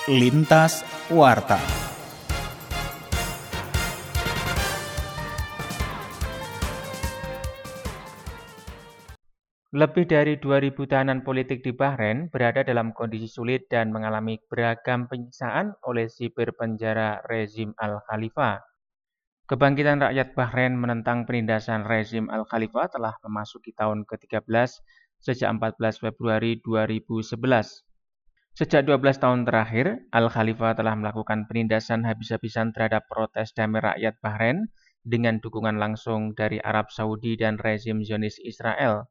Lintas Warta. Lebih dari 2.000 tahanan politik di Bahrain berada dalam kondisi sulit dan mengalami beragam penyiksaan oleh sipir penjara rezim Al-Khalifa. Kebangkitan rakyat Bahrain menentang penindasan rezim Al-Khalifa telah memasuki tahun ke-13 sejak 14 Februari 2011. Sejak 12 tahun terakhir, Al-Khalifa telah melakukan penindasan habis-habisan terhadap protes damai rakyat Bahrain dengan dukungan langsung dari Arab Saudi dan rezim Zionis Israel.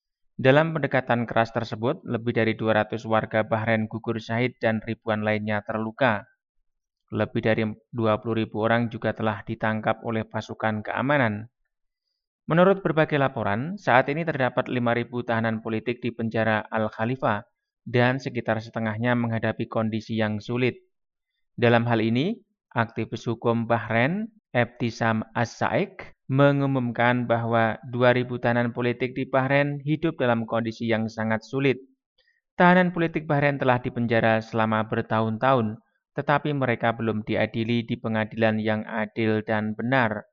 Dalam pendekatan keras tersebut, lebih dari 200 warga Bahrain gugur syahid dan ribuan lainnya terluka. Lebih dari 20.000 orang juga telah ditangkap oleh pasukan keamanan. Menurut berbagai laporan, saat ini terdapat 5.000 tahanan politik di penjara Al-Khalifa dan sekitar setengahnya menghadapi kondisi yang sulit. Dalam hal ini, aktivis hukum Bahrain, Ebtisam As-Saik, mengumumkan bahwa 2.000 tahanan politik di Bahrain hidup dalam kondisi yang sangat sulit. Tahanan politik Bahrain telah dipenjara selama bertahun-tahun, tetapi mereka belum diadili di pengadilan yang adil dan benar.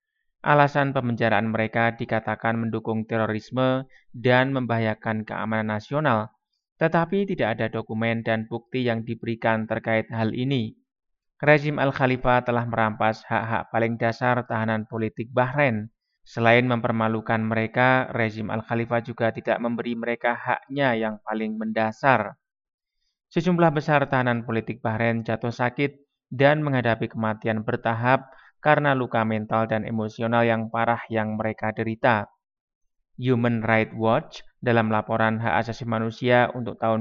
Alasan pemenjaraan mereka dikatakan mendukung terorisme dan membahayakan keamanan nasional, tetapi tidak ada dokumen dan bukti yang diberikan terkait hal ini. Rezim Al-Khalifa telah merampas hak-hak paling dasar tahanan politik Bahrain. Selain mempermalukan mereka, rezim Al-Khalifa juga tidak memberi mereka haknya yang paling mendasar. Sejumlah besar tahanan politik Bahrain jatuh sakit dan menghadapi kematian bertahap karena luka mental dan emosional yang parah yang mereka derita. Human Rights Watch dalam laporan hak asasi manusia untuk tahun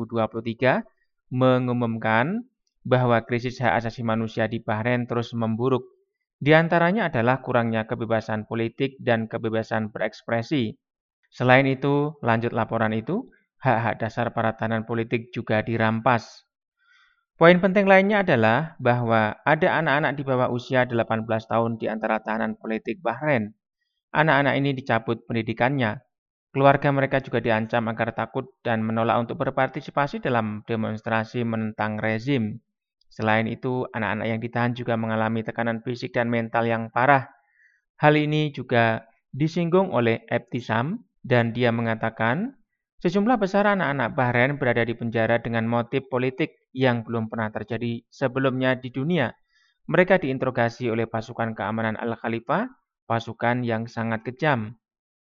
2023 mengumumkan bahwa krisis hak asasi manusia di Bahrain terus memburuk. Di antaranya adalah kurangnya kebebasan politik dan kebebasan berekspresi. Selain itu, lanjut laporan itu, hak-hak dasar para tahanan politik juga dirampas. Poin penting lainnya adalah bahwa ada anak-anak di bawah usia 18 tahun di antara tahanan politik Bahrain. Anak-anak ini dicabut pendidikannya. Keluarga mereka juga diancam agar takut dan menolak untuk berpartisipasi dalam demonstrasi menentang rezim. Selain itu, anak-anak yang ditahan juga mengalami tekanan fisik dan mental yang parah. Hal ini juga disinggung oleh Ebtisam dan dia mengatakan, sejumlah besar anak-anak Bahrain berada di penjara dengan motif politik yang belum pernah terjadi sebelumnya di dunia. Mereka diinterogasi oleh pasukan keamanan Al-Khalifa, pasukan yang sangat kejam.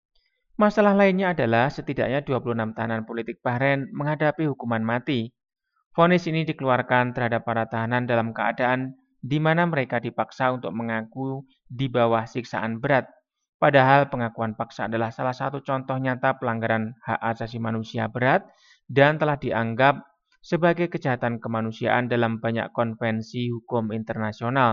Masalah lainnya adalah setidaknya 26 tahanan politik Bahrain menghadapi hukuman mati. Vonis ini dikeluarkan terhadap para tahanan dalam keadaan di mana mereka dipaksa untuk mengaku di bawah siksaan berat. Padahal pengakuan paksa adalah salah satu contoh nyata pelanggaran hak asasi manusia berat dan telah dianggap sebagai kejahatan kemanusiaan dalam banyak konvensi hukum internasional.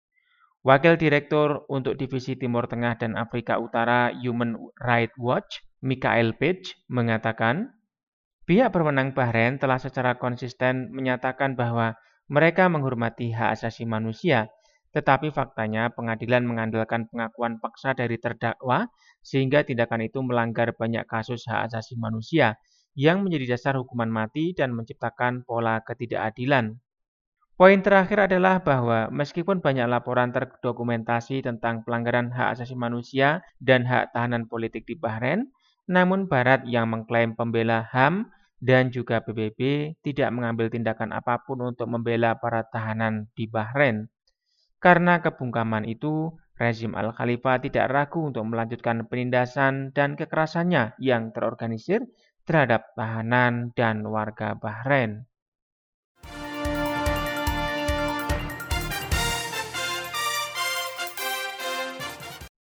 Wakil Direktur untuk Divisi Timur Tengah dan Afrika Utara Human Rights Watch, Michael Page, mengatakan, pihak berwenang Bahrain telah secara konsisten menyatakan bahwa mereka menghormati hak asasi manusia, tetapi faktanya pengadilan mengandalkan pengakuan paksa dari terdakwa sehingga tindakan itu melanggar banyak kasus hak asasi manusia yang menjadi dasar hukuman mati dan menciptakan pola ketidakadilan. Poin terakhir adalah bahwa meskipun banyak laporan terdokumentasi tentang pelanggaran hak asasi manusia dan hak tahanan politik di Bahrain, namun Barat yang mengklaim pembela HAM dan juga PBB tidak mengambil tindakan apapun untuk membela para tahanan di Bahrain. Karena kebungkaman itu, rezim Al-Khalifa tidak ragu untuk melanjutkan penindasan dan kekerasannya yang terorganisir terhadap tahanan dan warga Bahrain.